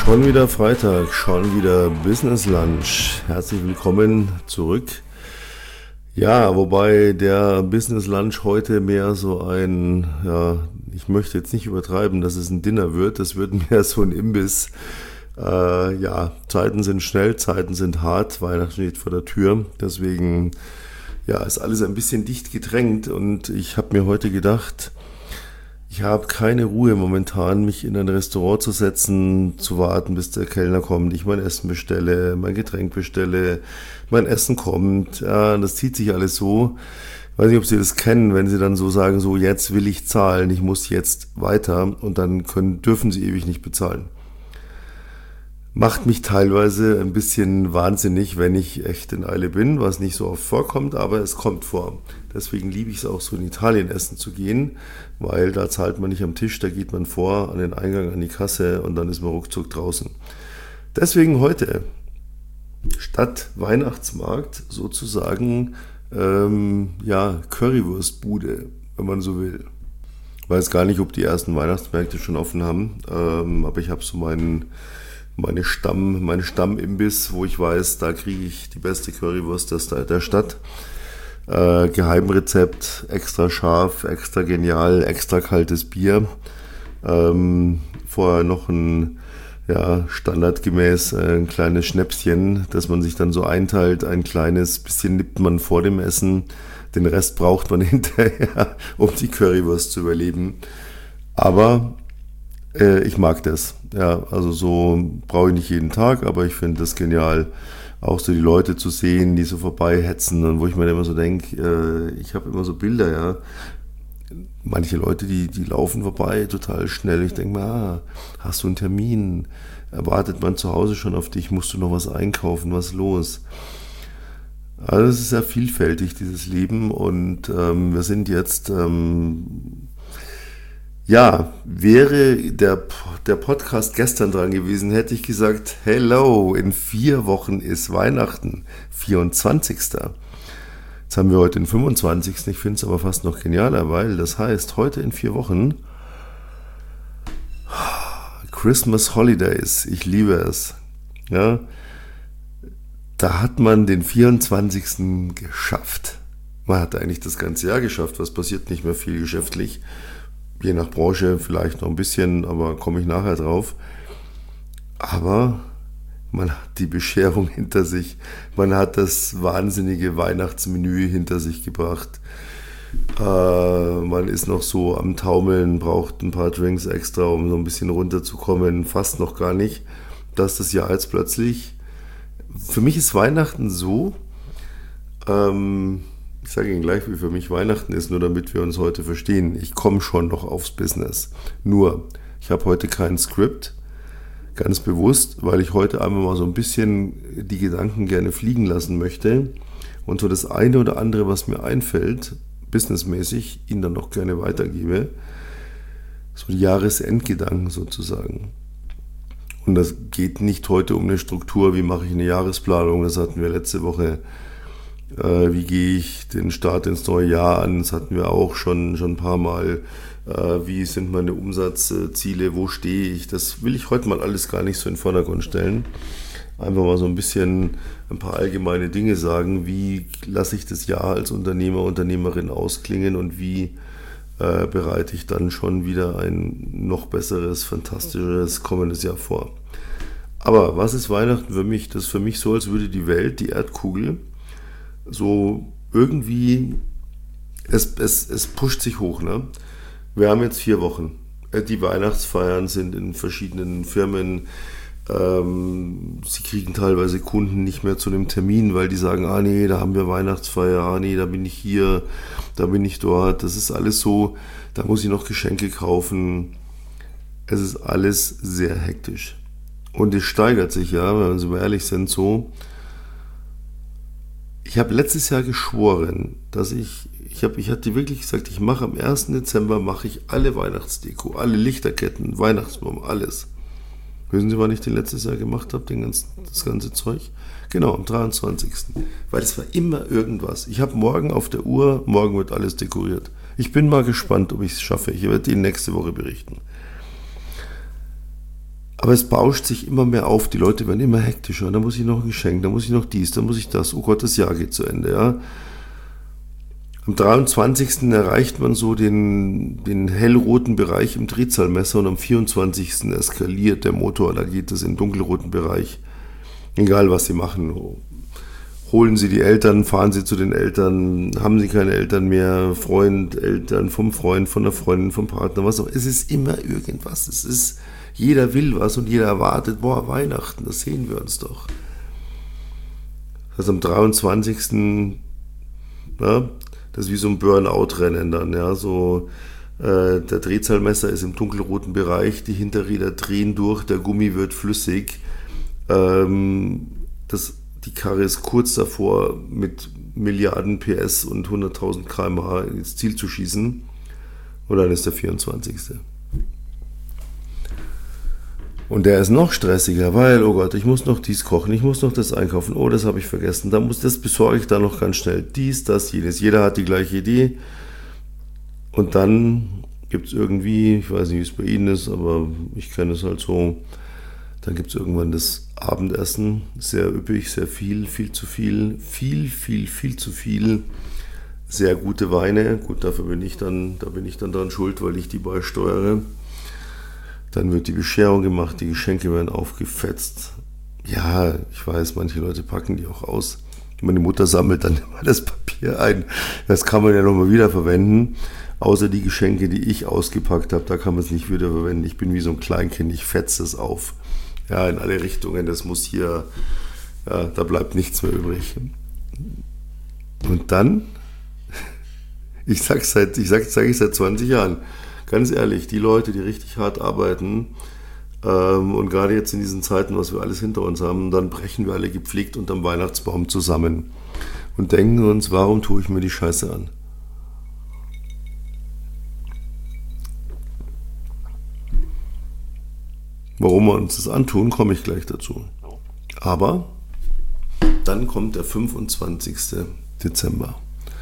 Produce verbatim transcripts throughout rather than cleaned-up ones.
Schon wieder Freitag, schon wieder Business Lunch. Herzlich willkommen zurück. Ja, wobei der Business Lunch heute mehr so ein, ja, ich möchte jetzt nicht übertreiben, dass es ein Dinner wird. Das wird mehr so ein Imbiss. Äh, ja, Zeiten sind schnell, Zeiten sind hart. Weihnachten steht vor der Tür. Deswegen, ja, ist alles ein bisschen dicht gedrängt. Und ich habe mir heute gedacht, ich habe keine Ruhe momentan, mich in ein Restaurant zu setzen, zu warten, bis der Kellner kommt, ich mein Essen bestelle, mein Getränk bestelle, mein Essen kommt. Ja, das zieht sich alles so. Ich weiß nicht, ob Sie das kennen, wenn Sie dann so sagen, so jetzt will ich zahlen, ich muss jetzt weiter und dann können, dürfen Sie ewig nicht bezahlen. Macht mich teilweise ein bisschen wahnsinnig, wenn ich echt in Eile bin, was nicht so oft vorkommt, aber es kommt vor. Deswegen liebe ich es auch so, in Italien essen zu gehen, weil da zahlt man nicht am Tisch, da geht man vor an den Eingang, an die Kasse und dann ist man ruckzuck draußen. Deswegen heute statt Weihnachtsmarkt sozusagen ähm, ja, Currywurstbude, wenn man so will. Ich weiß gar nicht, ob die ersten Weihnachtsmärkte schon offen haben, ähm, aber ich habe so meinen meine Stamm, meine Stammimbiss, wo ich weiß, da kriege ich die beste Currywurst der Stadt. Äh, Geheimrezept, extra scharf, extra genial, extra kaltes Bier. Ähm, vorher noch ein, ja, standardgemäß äh, ein kleines Schnäpschen, das man sich dann so einteilt. Ein kleines bisschen nippt man vor dem Essen. Den Rest braucht man hinterher, um die Currywurst zu überleben. Aber äh, ich mag das. Ja, also so brauche ich nicht jeden Tag, aber ich finde das genial, auch so die Leute zu sehen, die so vorbeihetzen und wo ich mir immer so denke, äh, ich habe immer so Bilder, ja, manche Leute, die, die laufen vorbei total schnell. Ich denke mir, ah, hast du einen Termin? Erwartet man zu Hause schon auf dich? Musst du noch was einkaufen? Was ist los? Also es ist sehr vielfältig, dieses Leben, und ähm, wir sind jetzt... Ähm, Ja, wäre der, der Podcast gestern dran gewesen, hätte ich gesagt, hello, in vier Wochen ist Weihnachten, vierundzwanzigsten Jetzt haben wir heute den fünfundzwanzigsten Ich finde es aber fast noch genialer, weil das heißt, heute in vier Wochen Christmas Holidays, ich liebe es. Ja, da hat man den vierundzwanzigsten geschafft. Man hat eigentlich das ganze Jahr geschafft, was passiert nicht mehr viel geschäftlich. Je nach Branche vielleicht noch ein bisschen, aber komme ich nachher drauf. Aber man hat die Bescherung hinter sich. Man hat das wahnsinnige Weihnachtsmenü hinter sich gebracht. Äh, man ist noch so am Taumeln, braucht ein paar Drinks extra, um so ein bisschen runterzukommen. Fast noch gar nicht. Dass das Jahr jetzt plötzlich... Für mich ist Weihnachten so... Ähm, Ich sage Ihnen gleich, wie für mich Weihnachten ist, nur damit wir uns heute verstehen. Ich komme schon noch aufs Business. Nur, ich habe heute kein Skript, ganz bewusst, weil ich heute einfach mal so ein bisschen die Gedanken gerne fliegen lassen möchte und so das eine oder andere, was mir einfällt, businessmäßig, Ihnen dann noch gerne weitergebe. So die Jahresendgedanken sozusagen. Und das geht nicht heute um eine Struktur, wie mache ich eine Jahresplanung, das hatten wir letzte Woche. Äh, wie gehe ich den Start ins neue Jahr an? Das hatten wir auch schon, schon ein paar Mal. Äh, wie sind meine Umsatzziele? Wo stehe ich? Das will ich heute mal alles gar nicht so in den Vordergrund stellen. Einfach mal so ein bisschen ein paar allgemeine Dinge sagen. Wie lasse ich das Jahr als Unternehmer, Unternehmerin ausklingen und wie äh, bereite ich dann schon wieder ein noch besseres, fantastischeres kommendes Jahr vor? Aber was ist Weihnachten für mich? Das ist für mich so, als würde die Welt, die Erdkugel, so irgendwie, es, es, es pusht sich hoch, ne? Wir haben jetzt vier Wochen. Die Weihnachtsfeiern sind in verschiedenen Firmen. Ähm, sie kriegen teilweise Kunden nicht mehr zu einem Termin, weil die sagen, ah nee, da haben wir Weihnachtsfeier, ah nee, da bin ich hier, da bin ich dort. Das ist alles so, da muss ich noch Geschenke kaufen. Es ist alles sehr hektisch. Und es steigert sich, ja, wenn wir so ehrlich sind, so. Ich habe letztes Jahr geschworen, dass ich, ich habe, ich hatte wirklich gesagt, ich mache am ersten Dezember mache ich alle Weihnachtsdeko, alle Lichterketten, Weihnachtsbaum, alles. Wissen Sie, wann ich den letztes Jahr gemacht habe, den ganzen, das ganze Zeug? Genau, am dreiundzwanzigsten Weil es war immer irgendwas. Ich habe morgen auf der Uhr, morgen wird alles dekoriert. Ich bin mal gespannt, ob ich es schaffe. Ich werde Ihnen nächste Woche berichten. Aber es bauscht sich immer mehr auf, die Leute werden immer hektischer. Da muss ich noch ein Geschenk, da muss ich noch dies, da muss ich das. Oh Gott, das Jahr geht zu Ende. Ja. Am dreiundzwanzigsten erreicht man so den, den hellroten Bereich im Drehzahlmesser und am vierundzwanzigsten eskaliert der Motor, da geht es in den dunkelroten Bereich. Egal, was Sie machen. Holen Sie die Eltern, fahren Sie zu den Eltern, haben Sie keine Eltern mehr, Freund, Eltern, vom Freund, von der Freundin, vom Partner, was auch. Es ist immer irgendwas. Es ist, jeder will was und jeder erwartet, boah, Weihnachten, das sehen wir uns doch. Also am dreiundzwanzigsten Na, das ist wie so ein Burnout-Rennen dann, ja, so äh, der Drehzahlmesser ist im dunkelroten Bereich, die Hinterräder drehen durch, der Gummi wird flüssig, ähm, das, die Karre ist kurz davor, mit Milliarden P S und hunderttausend Kilometer pro Stunde ins Ziel zu schießen und dann ist der vierundzwanzigste Und der ist noch stressiger, weil, oh Gott, ich muss noch dies kochen, ich muss noch das einkaufen, oh, das habe ich vergessen, da muss, das besorge ich dann noch ganz schnell, dies, das, jenes. Jeder hat die gleiche Idee und dann gibt es irgendwie, ich weiß nicht, wie es bei Ihnen ist, aber ich kenne es halt so, dann gibt es irgendwann das Abendessen, sehr üppig, sehr viel, viel zu viel, viel, viel, viel zu viel, sehr gute Weine, gut, dafür bin ich dann, da bin ich dann dran schuld, weil ich die beisteuere. Dann wird die Bescherung gemacht, die Geschenke werden aufgefetzt. Ja, ich weiß, manche Leute packen die auch aus. Meine Mutter sammelt dann immer das Papier ein. Das kann man ja nochmal wieder verwenden. Außer die Geschenke, die ich ausgepackt habe, da kann man es nicht wieder verwenden. Ich bin wie so ein Kleinkind, ich fetze es auf. Ja, in alle Richtungen, das muss hier, ja, da bleibt nichts mehr übrig. Und dann, ich sage es seit, ich sag, sag ich seit zwanzig Jahren, ganz ehrlich, die Leute, die richtig hart arbeiten ähm, und gerade jetzt in diesen Zeiten, was wir alles hinter uns haben, dann brechen wir alle gepflegt unterm Weihnachtsbaum zusammen und denken uns, warum tue ich mir die Scheiße an? Warum wir uns das antun, komme ich gleich dazu. Aber dann kommt der fünfundzwanzigste Dezember.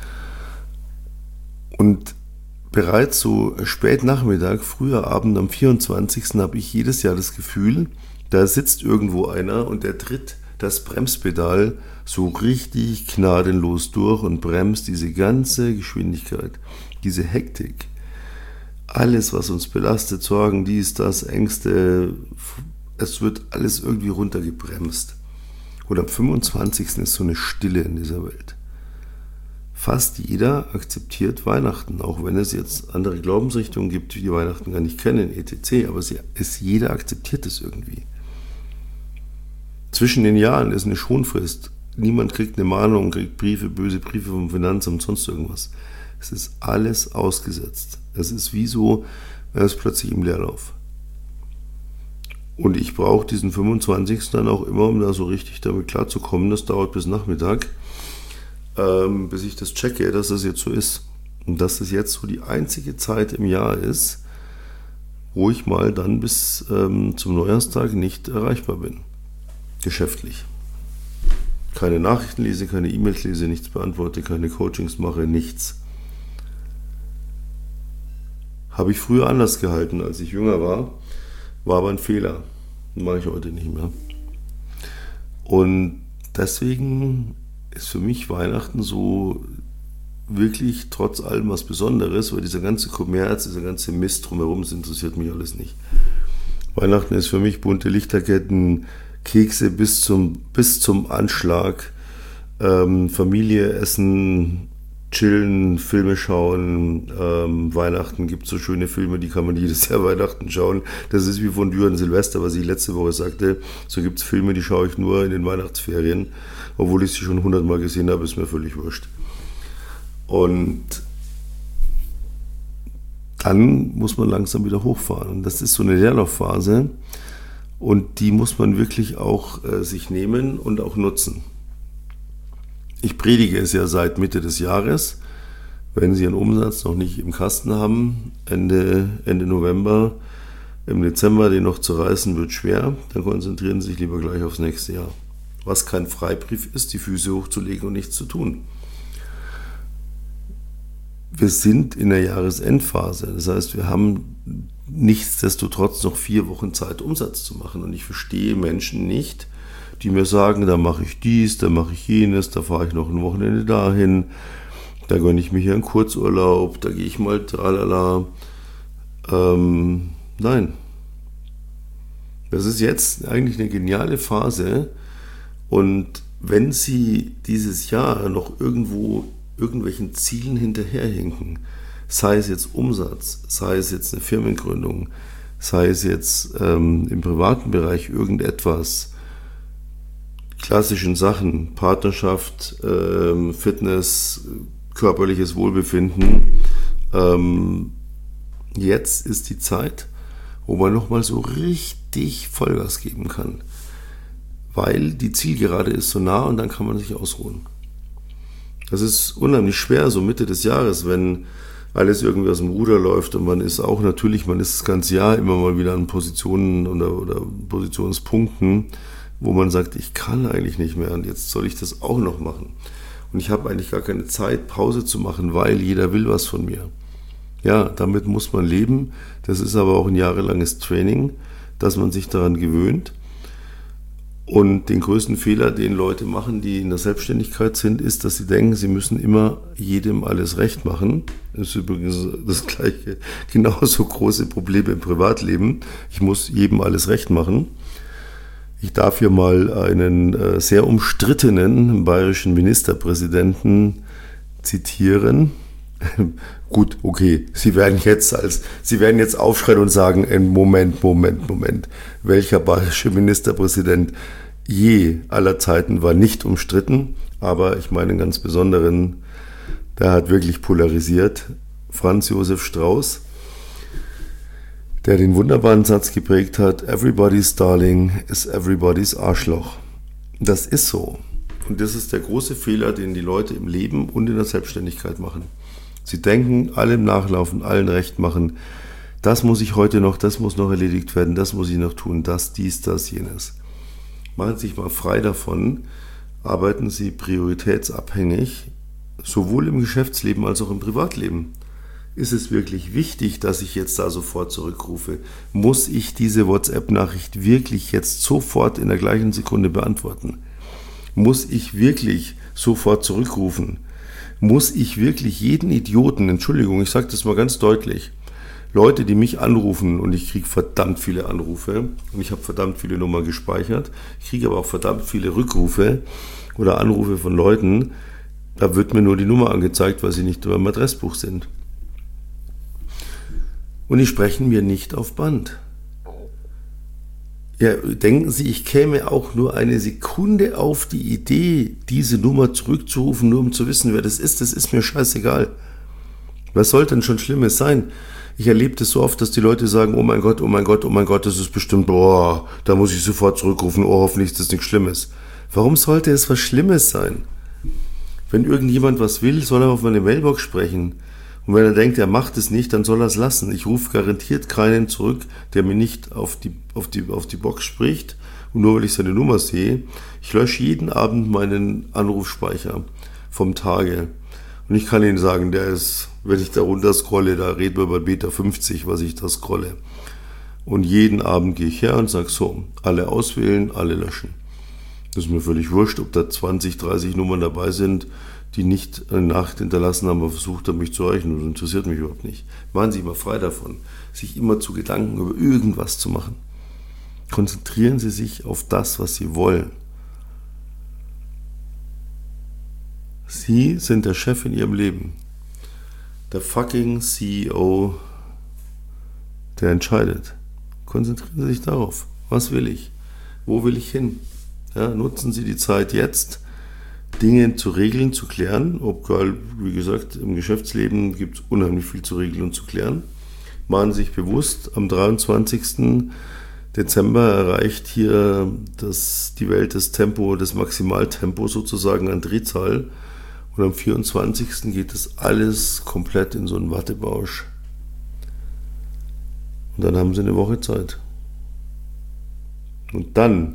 Und bereits so spät Nachmittag, früher Abend am vierundzwanzigsten habe ich jedes Jahr das Gefühl, da sitzt irgendwo einer und der tritt das Bremspedal so richtig gnadenlos durch und bremst diese ganze Geschwindigkeit, diese Hektik. Alles, was uns belastet, Sorgen, dies, das, Ängste, es wird alles irgendwie runtergebremst. Und am fünfundzwanzigsten ist so eine Stille in dieser Welt. Fast jeder akzeptiert Weihnachten, auch wenn es jetzt andere Glaubensrichtungen gibt, die Weihnachten gar nicht kennen, et cetera. Aber es ist, jeder akzeptiert es irgendwie. Zwischen den Jahren ist eine Schonfrist. Niemand kriegt eine Mahnung, kriegt Briefe, böse Briefe vom Finanzamt, sonst irgendwas. Es ist alles ausgesetzt. Es ist wie so, er ist plötzlich im Leerlauf. Und ich brauche diesen fünfundzwanzigsten dann auch immer, um da so richtig damit klarzukommen. Das dauert bis Nachmittag, ähm, bis ich das checke, dass das jetzt so ist. Und dass das jetzt so die einzige Zeit im Jahr ist, wo ich mal dann bis ähm, zum Neujahrstag nicht erreichbar bin. Geschäftlich. Keine Nachrichten lese, keine E-Mails lese, nichts beantworte, keine Coachings mache, nichts. Habe ich früher anders gehalten, als ich jünger war, war aber ein Fehler. Mache ich heute nicht mehr. Und deswegen ist für mich Weihnachten so wirklich trotz allem was Besonderes, weil dieser ganze Kommerz, dieser ganze Mist drumherum, das interessiert mich alles nicht. Weihnachten ist für mich bunte Lichterketten, Kekse bis zum, bis zum Anschlag, ähm, Familie, Essen, chillen, Filme schauen. Ähm, Weihnachten gibt es so schöne Filme, die kann man jedes Jahr Weihnachten schauen. Das ist wie von Düren Silvester, was ich letzte Woche sagte. So gibt es Filme, die schaue ich nur in den Weihnachtsferien. Obwohl ich sie schon hundertmal gesehen habe, ist mir völlig wurscht. Und dann muss man langsam wieder hochfahren. Und das ist so eine Leerlaufphase. Und die muss man wirklich auch äh, sich nehmen und auch nutzen. Ich predige es ja seit Mitte des Jahres. Wenn Sie Ihren Umsatz noch nicht im Kasten haben, Ende, Ende November, im Dezember den noch zu reißen, wird schwer, dann konzentrieren Sie sich lieber gleich aufs nächste Jahr. Was kein Freibrief ist, die Füße hochzulegen und nichts zu tun. Wir sind in der Jahresendphase. Das heißt, wir haben nichtsdestotrotz noch vier Wochen Zeit, Umsatz zu machen. Und ich verstehe Menschen nicht, die mir sagen, da mache ich dies, da mache ich jenes, da fahre ich noch ein Wochenende dahin, da gönne ich mir hier einen Kurzurlaub, da gehe ich mal tralala. Ähm, nein. Das ist jetzt eigentlich eine geniale Phase. Und wenn Sie dieses Jahr noch irgendwo irgendwelchen Zielen hinterherhinken, sei es jetzt Umsatz, sei es jetzt eine Firmengründung, sei es jetzt ähm, im privaten Bereich irgendetwas, klassischen Sachen, Partnerschaft, ähm, Fitness, körperliches Wohlbefinden, ähm, jetzt ist die Zeit, wo man nochmal so richtig Vollgas geben kann. Weil die Zielgerade ist so nah und dann kann man sich ausruhen. Das ist unheimlich schwer, so Mitte des Jahres, wenn alles irgendwie aus dem Ruder läuft und man ist auch natürlich, man ist das ganze Jahr immer mal wieder an Positionen oder, oder Positionspunkten, wo man sagt, ich kann eigentlich nicht mehr und jetzt soll ich das auch noch machen. Und ich habe eigentlich gar keine Zeit, Pause zu machen, weil jeder will was von mir. Ja, damit muss man leben. Das ist aber auch ein jahrelanges Training, dass man sich daran gewöhnt. Und den größten Fehler, den Leute machen, die in der Selbstständigkeit sind, ist, dass sie denken, sie müssen immer jedem alles recht machen. Das ist übrigens das gleiche, genauso große Problem im Privatleben. Ich muss jedem alles recht machen. Ich darf hier mal einen äh, sehr umstrittenen bayerischen Ministerpräsidenten zitieren. Gut, okay, Sie werden jetzt als, Sie werden jetzt aufschreien und sagen, Moment, Moment, Moment, welcher bayerische Ministerpräsident je aller Zeiten war nicht umstritten, aber ich meine einen ganz besonderen, der hat wirklich polarisiert, Franz Josef Strauß, der den wunderbaren Satz geprägt hat, everybody's darling is everybody's Arschloch. Das ist so. Und das ist der große Fehler, den die Leute im Leben und in der Selbstständigkeit machen. Sie denken, allem nachlaufen, allen recht machen. Das muss ich heute noch, das muss noch erledigt werden, das muss ich noch tun, das, dies, das, jenes. Machen Sie sich mal frei davon, arbeiten Sie prioritätsabhängig, sowohl im Geschäftsleben als auch im Privatleben. Ist es wirklich wichtig, dass ich jetzt da sofort zurückrufe? Muss ich diese WhatsApp-Nachricht wirklich jetzt sofort in der gleichen Sekunde beantworten? Muss ich wirklich sofort zurückrufen? Muss ich wirklich jeden Idioten, Entschuldigung, ich sage das mal ganz deutlich, Leute, die mich anrufen und ich kriege verdammt viele Anrufe und ich habe verdammt viele Nummern gespeichert, ich kriege aber auch verdammt viele Rückrufe oder Anrufe von Leuten, da wird mir nur die Nummer angezeigt, weil sie nicht in meinem Adressbuch sind. Und die sprechen mir nicht auf Band. Ja, denken Sie, ich käme auch nur eine Sekunde auf die Idee, diese Nummer zurückzurufen, nur um zu wissen, wer das ist? Das ist mir scheißegal. Was soll denn schon Schlimmes sein? Ich erlebe das so oft, dass die Leute sagen, oh mein Gott, oh mein Gott, oh mein Gott, das ist bestimmt, boah, da muss ich sofort zurückrufen, oh, hoffentlich ist das nichts Schlimmes. Warum sollte es was Schlimmes sein? Wenn irgendjemand was will, soll er auf meine Mailbox sprechen. Und wenn er denkt, er macht es nicht, dann soll er es lassen. Ich rufe garantiert keinen zurück, der mir nicht auf die, auf die, auf die Box spricht. Und nur weil ich seine Nummer sehe, ich lösche jeden Abend meinen Anrufspeicher vom Tage. Und ich kann Ihnen sagen, der ist, wenn ich da runter scrolle, da reden wir bei Beta fünfzig, was ich da scrolle. Und jeden Abend gehe ich her und sage so, alle auswählen, alle löschen. Das ist mir völlig wurscht, ob da zwanzig, dreißig Nummern dabei sind, die nicht eine Nachricht hinterlassen haben, aber versucht haben, mich zu erreichen. Das interessiert mich überhaupt nicht. Machen Sie mal frei davon, sich immer zu Gedanken über irgendwas zu machen. Konzentrieren Sie sich auf das, was Sie wollen. Sie sind der Chef in Ihrem Leben. Der fucking C E O, der entscheidet. Konzentrieren Sie sich darauf. Was will ich? Wo will ich hin? Ja, nutzen Sie die Zeit jetzt, Dinge zu regeln, zu klären. Obwohl, wie gesagt, im Geschäftsleben gibt es unheimlich viel zu regeln und zu klären. Machen Sie sich bewusst, am dreiundzwanzigsten Dezember erreicht hier das, die Welt das Tempo, das Maximaltempo sozusagen an Drehzahl. Und am vierundzwanzigsten geht das alles komplett in so einen Wattebausch. Und dann haben Sie eine Woche Zeit. Und dann,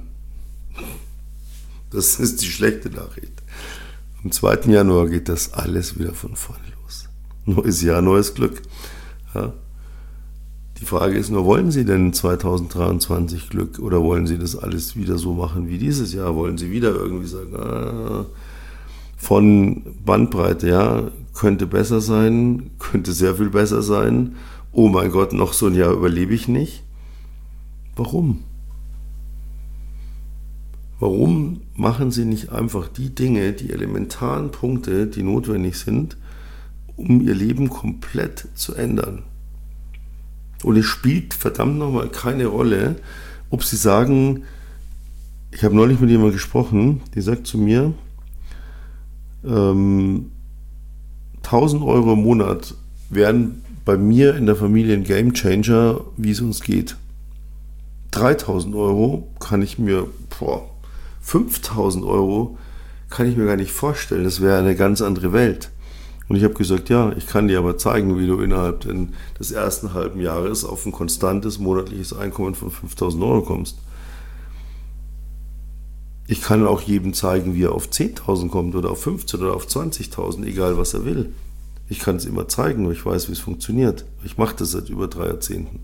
das ist die schlechte Nachricht, am zweiten Januar geht das alles wieder von vorne los. Neues Jahr, neues Glück. Ja. Die Die Frage ist nur, wollen Sie denn zweitausenddreiundzwanzig Glück oder wollen Sie das alles wieder so machen wie dieses Jahr? Wollen Sie wieder irgendwie sagen, ah, von Bandbreite, ja, könnte besser sein, könnte sehr viel besser sein. Oh mein Gott, noch so ein Jahr überlebe ich nicht. Warum? Warum machen Sie nicht einfach die Dinge, die elementaren Punkte, die notwendig sind, um Ihr Leben komplett zu ändern? Und es spielt verdammt nochmal keine Rolle, ob Sie sagen, ich habe neulich mit jemandem gesprochen, die sagt zu mir, ähm, tausend Euro im Monat wären bei mir in der Familie ein Gamechanger, wie es uns geht. dreitausend Euro kann ich mir, boah, fünftausend Euro kann ich mir gar nicht vorstellen. Das wäre eine ganz andere Welt. Und ich habe gesagt, ja, ich kann dir aber zeigen, wie du innerhalb des ersten halben Jahres auf ein konstantes monatliches Einkommen von fünftausend Euro kommst. Ich kann auch jedem zeigen, wie er auf zehntausend kommt oder auf fünfzehntausend oder auf zwanzigtausend, egal was er will. Ich kann es immer zeigen, weil ich weiß, wie es funktioniert. Ich mache das seit über drei Jahrzehnten.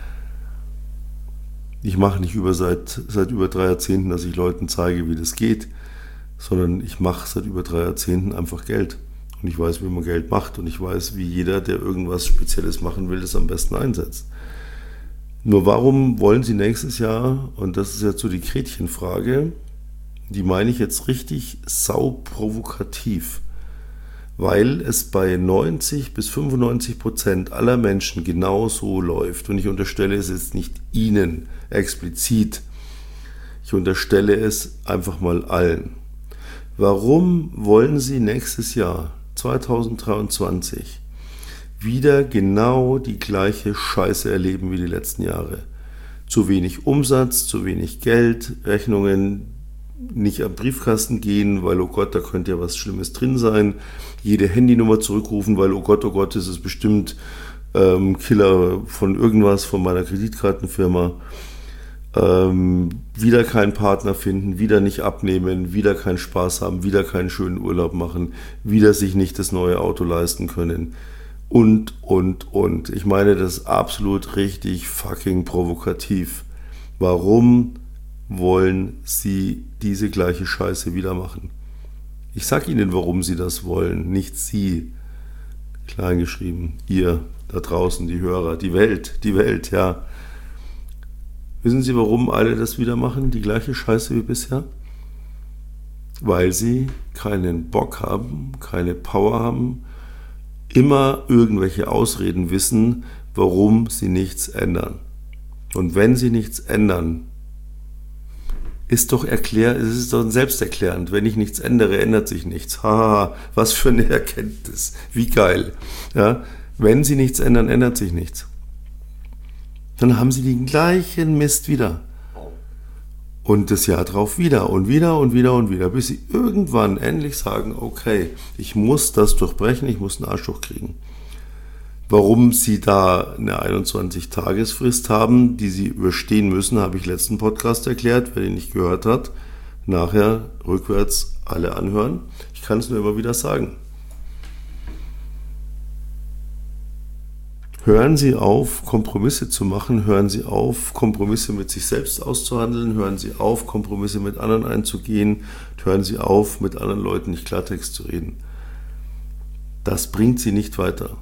Ich mache nicht über seit, seit über drei Jahrzehnten, dass ich Leuten zeige, wie das geht, sondern ich mache seit über drei Jahrzehnten einfach Geld. Und ich weiß, wie man Geld macht und ich weiß, wie jeder, der irgendwas Spezielles machen will, das am besten einsetzt. Nur warum wollen Sie nächstes Jahr, und das ist jetzt so die Gretchenfrage, die meine ich jetzt richtig sauprovokativ, weil es bei neunzig bis fünfundneunzig Prozent aller Menschen genau so läuft. Und ich unterstelle es jetzt nicht Ihnen explizit, ich unterstelle es einfach mal allen. Warum wollen Sie nächstes Jahr, zweitausenddreiundzwanzig, wieder genau die gleiche Scheiße erleben wie die letzten Jahre? Zu wenig Umsatz, zu wenig Geld, Rechnungen nicht am Briefkasten gehen, weil, oh Gott, da könnte ja was Schlimmes drin sein. Jede Handynummer zurückrufen, weil, oh Gott, oh Gott, das ist bestimmt ähm, Killer von irgendwas, von meiner Kreditkartenfirma. Ähm, wieder keinen Partner finden, wieder nicht abnehmen, wieder keinen Spaß haben, wieder keinen schönen Urlaub machen, wieder sich nicht das neue Auto leisten können. Und, und, und. Ich meine, das ist absolut richtig fucking provokativ. Warum wollen Sie diese gleiche Scheiße wieder machen? Ich sag Ihnen, warum Sie das wollen, nicht Sie. Klein geschrieben, ihr da draußen, die Hörer, die Welt, die Welt, ja. Wissen Sie, warum alle das wieder machen, die gleiche Scheiße wie bisher? Weil sie keinen Bock haben, keine Power haben, immer irgendwelche Ausreden wissen, warum sie nichts ändern. Und wenn sie nichts ändern, ist doch erklärt, es ist doch selbsterklärend. Wenn ich nichts ändere, ändert sich nichts. Haha, was für eine Erkenntnis. Wie geil. Ja, wenn sie nichts ändern, ändert sich nichts. Dann haben sie den gleichen Mist wieder. Und das Jahr drauf wieder und wieder und wieder und wieder, bis sie irgendwann endlich sagen, okay, ich muss das durchbrechen, ich muss einen Arschloch kriegen. Warum sie da eine einundzwanzig-Tagesfrist haben, die sie überstehen müssen, habe ich letzten Podcast erklärt. Wer den nicht gehört hat, nachher rückwärts alle anhören. Ich kann es nur immer wieder sagen. Hören Sie auf, Kompromisse zu machen, hören Sie auf, Kompromisse mit sich selbst auszuhandeln, hören Sie auf, Kompromisse mit anderen einzugehen, hören Sie auf, mit anderen Leuten nicht Klartext zu reden. Das bringt Sie nicht weiter.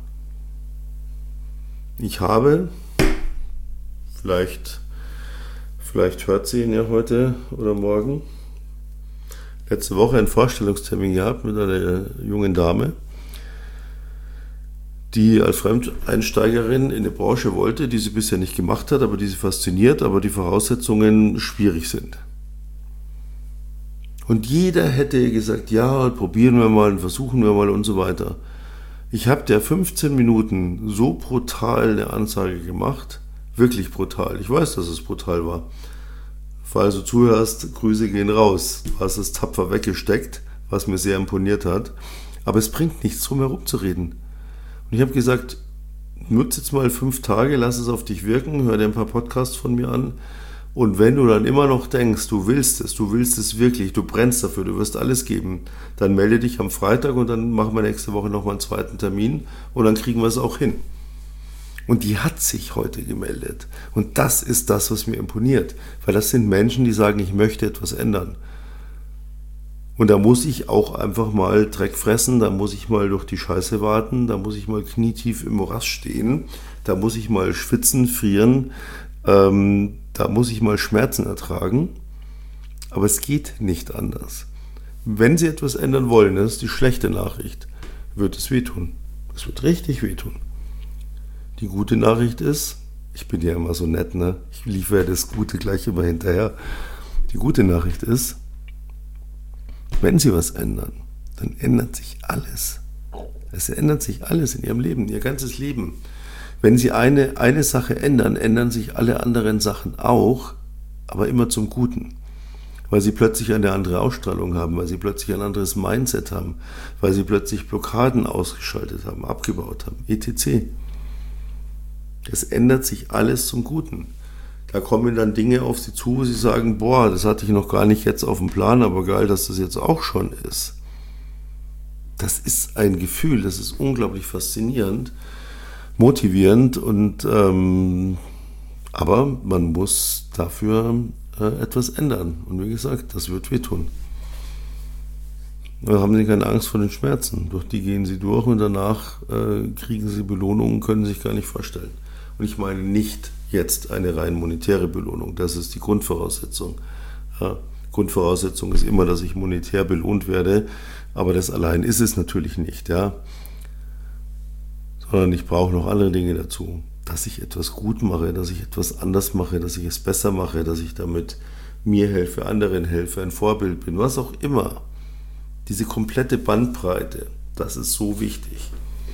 Ich habe, vielleicht, vielleicht hört sie ihn ja heute oder morgen, letzte Woche einen Vorstellungstermin gehabt mit einer jungen Dame, die als Fremdeinsteigerin in eine Branche wollte, die sie bisher nicht gemacht hat, aber die sie fasziniert, aber die Voraussetzungen schwierig sind. Und jeder hätte gesagt, ja, probieren wir mal, versuchen wir mal und so weiter. Ich habe der fünfzehn Minuten so brutal eine Ansage gemacht, wirklich brutal. Ich weiß, dass es brutal war. Falls du zuhörst, Grüße gehen raus. Du hast es tapfer weggesteckt, was mir sehr imponiert hat. Aber es bringt nichts, drum herum zu reden. Und ich habe gesagt, nutze jetzt mal fünf Tage, lass es auf dich wirken, hör dir ein paar Podcasts von mir an. Und wenn du dann immer noch denkst, du willst es, du willst es wirklich, du brennst dafür, du wirst alles geben, dann melde dich am Freitag und dann machen wir nächste Woche nochmal einen zweiten Termin und dann kriegen wir es auch hin. Und die hat sich heute gemeldet. Und das ist das, was mir imponiert. Weil das sind Menschen, die sagen, ich möchte etwas ändern. Und da muss ich auch einfach mal Dreck fressen, da muss ich mal durch die Scheiße warten, da muss ich mal knietief im Morast stehen, da muss ich mal schwitzen, frieren, ähm, da muss ich mal Schmerzen ertragen. Aber es geht nicht anders. Wenn Sie etwas ändern wollen, das ist die schlechte Nachricht, wird es wehtun. Es wird richtig wehtun. Die gute Nachricht ist, ich bin ja immer so nett, ne? Ich liefere das Gute gleich immer hinterher. Die gute Nachricht ist, wenn Sie was ändern, dann ändert sich alles. Es ändert sich alles in Ihrem Leben, Ihr ganzes Leben. Wenn Sie eine, eine Sache ändern, ändern sich alle anderen Sachen auch, aber immer zum Guten. Weil Sie plötzlich eine andere Ausstrahlung haben, weil Sie plötzlich ein anderes Mindset haben, weil Sie plötzlich Blockaden ausgeschaltet haben, abgebaut haben, et cetera. Es ändert sich alles zum Guten. Da kommen dann Dinge auf Sie zu, wo Sie sagen, boah, das hatte ich noch gar nicht jetzt auf dem Plan, aber geil, dass das jetzt auch schon ist. Das ist ein Gefühl, das ist unglaublich faszinierend, motivierend, und ähm, aber man muss dafür äh, etwas ändern. Und wie gesagt, das wird wehtun. Da haben Sie keine Angst vor den Schmerzen. Durch die gehen Sie durch und danach äh, kriegen Sie Belohnungen, können Sie sich gar nicht vorstellen. Und ich meine nicht jetzt eine rein monetäre Belohnung. Das ist die Grundvoraussetzung. Ja, Grundvoraussetzung ist immer, dass ich monetär belohnt werde, aber das allein ist es natürlich nicht, ja. Sondern ich brauche noch andere Dinge dazu. Dass ich etwas gut mache, dass ich etwas anders mache, dass ich es besser mache, dass ich damit mir helfe, anderen helfe, ein Vorbild bin, was auch immer. Diese komplette Bandbreite, das ist so wichtig.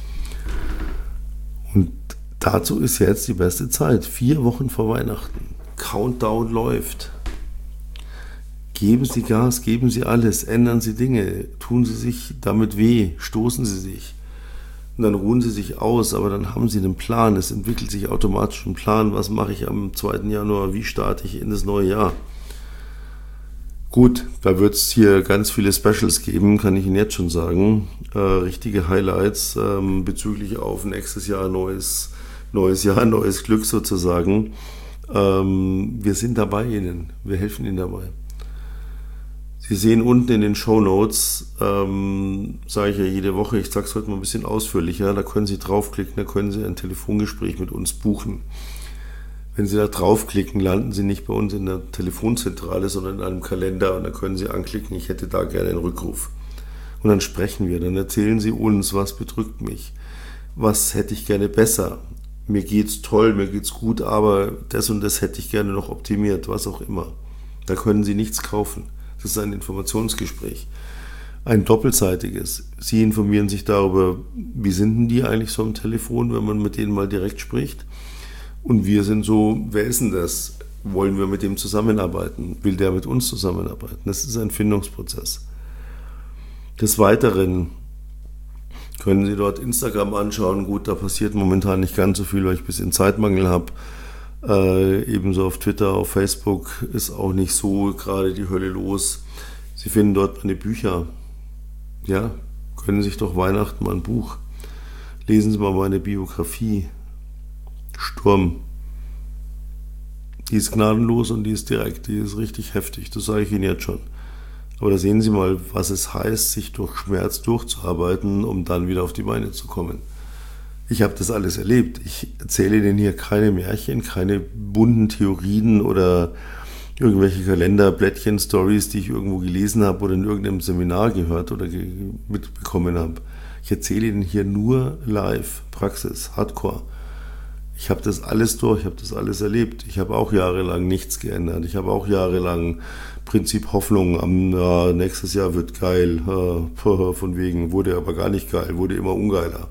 Und dazu ist jetzt die beste Zeit. Vier Wochen vor Weihnachten. Countdown läuft. Geben Sie Gas, geben Sie alles, ändern Sie Dinge, tun Sie sich damit weh, stoßen Sie sich. Und dann ruhen Sie sich aus, aber dann haben Sie einen Plan. Es entwickelt sich automatisch ein Plan. Was mache ich am zweiten Januar? Wie starte ich in das neue Jahr? Gut, da wird es hier ganz viele Specials geben, kann ich Ihnen jetzt schon sagen. Äh, richtige Highlights ähm, bezüglich auf nächstes Jahr, neues, neues Jahr, neues Glück sozusagen. Ähm, wir sind dabei Ihnen, wir helfen Ihnen dabei. Sie sehen unten in den Shownotes, ähm, sage ich ja jede Woche, ich sage es heute mal ein bisschen ausführlicher, da können Sie draufklicken, da können Sie ein Telefongespräch mit uns buchen. Wenn Sie da draufklicken, landen Sie nicht bei uns in der Telefonzentrale, sondern in einem Kalender, und da können Sie anklicken, ich hätte da gerne einen Rückruf. Und dann sprechen wir, dann erzählen Sie uns, was bedrückt mich, was hätte ich gerne besser, mir geht's toll, mir geht's gut, aber das und das hätte ich gerne noch optimiert, was auch immer. Da können Sie nichts kaufen. Das ist ein Informationsgespräch, ein doppelseitiges. Sie informieren sich darüber, wie sind denn die eigentlich so am Telefon, wenn man mit denen mal direkt spricht. Und wir sind so, wer ist denn das? Wollen wir mit dem zusammenarbeiten? Will der mit uns zusammenarbeiten? Das ist ein Findungsprozess. Des Weiteren können Sie dort Instagram anschauen. Gut, da passiert momentan nicht ganz so viel, weil ich ein bisschen Zeitmangel habe. Äh, ebenso auf Twitter, auf Facebook ist auch nicht so gerade die Hölle los. Sie finden dort meine Bücher. Ja, können sich doch Weihnachten mal ein Buch. Lesen Sie mal meine Biografie. Sturm. Die ist gnadenlos und die ist direkt, die ist richtig heftig, das sage ich Ihnen jetzt schon. Aber da sehen Sie mal, was es heißt, sich durch Schmerz durchzuarbeiten, um dann wieder auf die Beine zu kommen. Ich habe das alles erlebt. Ich erzähle Ihnen hier keine Märchen, keine bunten Theorien oder irgendwelche Kalenderblättchen-Stories, die ich irgendwo gelesen habe oder in irgendeinem Seminar gehört oder ge- mitbekommen habe. Ich erzähle Ihnen hier nur live, Praxis, Hardcore. Ich habe das alles durch, ich habe das alles erlebt. Ich habe auch jahrelang nichts geändert. Ich habe auch jahrelang Prinzip Hoffnung, am ja, nächstes Jahr wird geil, von wegen, wurde aber gar nicht geil, wurde immer ungeiler.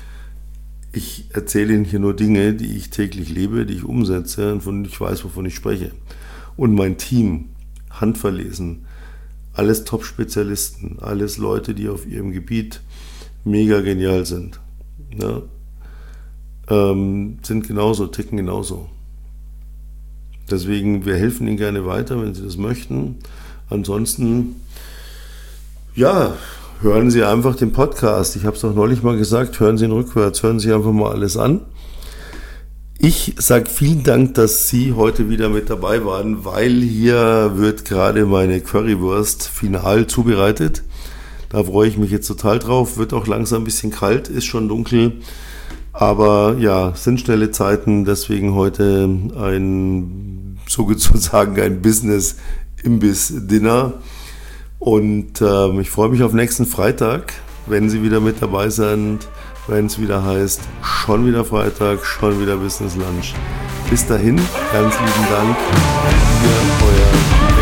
Ich erzähle Ihnen hier nur Dinge, die ich täglich lebe, die ich umsetze und von denen ich weiß, wovon ich spreche. Und mein Team, handverlesen, alles Top-Spezialisten, alles Leute, die auf ihrem Gebiet mega genial sind. Ja, ähm, sind genauso, ticken genauso. Deswegen, wir helfen Ihnen gerne weiter, wenn Sie das möchten. Ansonsten, ja, hören Sie einfach den Podcast. Ich habe es auch neulich mal gesagt, hören Sie ihn rückwärts, hören Sie einfach mal alles an. Ich sage vielen Dank, dass Sie heute wieder mit dabei waren, weil hier wird gerade meine Currywurst final zubereitet. Da freue ich mich jetzt total drauf. Wird auch langsam ein bisschen kalt, ist schon dunkel. Aber ja, sind schnelle Zeiten, deswegen heute ein sozusagen ein Business-Imbiss-Dinner. Und ähm, ich freue mich auf nächsten Freitag, wenn Sie wieder mit dabei sind, wenn es wieder heißt, schon wieder Freitag, schon wieder Business Lunch. Bis dahin, ganz lieben Dank. Ihr, euer